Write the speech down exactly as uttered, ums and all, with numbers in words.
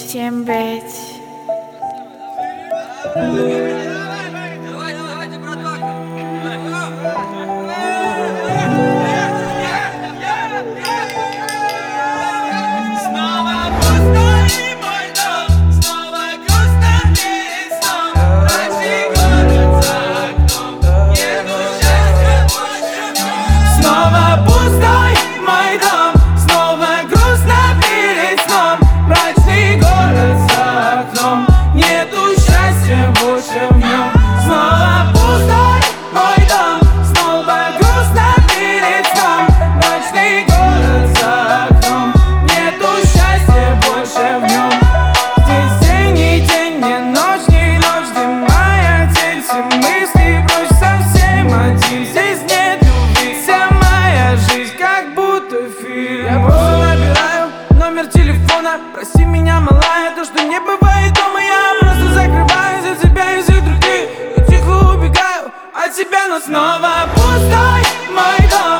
всем быть. Давай, давайте, братва! Снова пустой мой дом, снова грустно перед сном. Мрачный город за окном, нету счастья больше в нем. Снова пустой мой дом, снова грустно перед сном. Мрачный город за окном, нету счастья больше в нем. Снова пустой мой дом, снова грустно перед сном. Мрачный город за окном, нету счастья больше в нем. Здесь день не день, не ночь, не ночь, где моя тень, все мысли прочь, совсем один. Здесь нет любви, вся моя жизнь как будто фильм. Я просто набираю номер телефона, прости меня, малая, то, что не бывает дома. Я просто закрываюсь за тебя и всех других, и тихо убегаю от тебя, но снова пустой мой дом.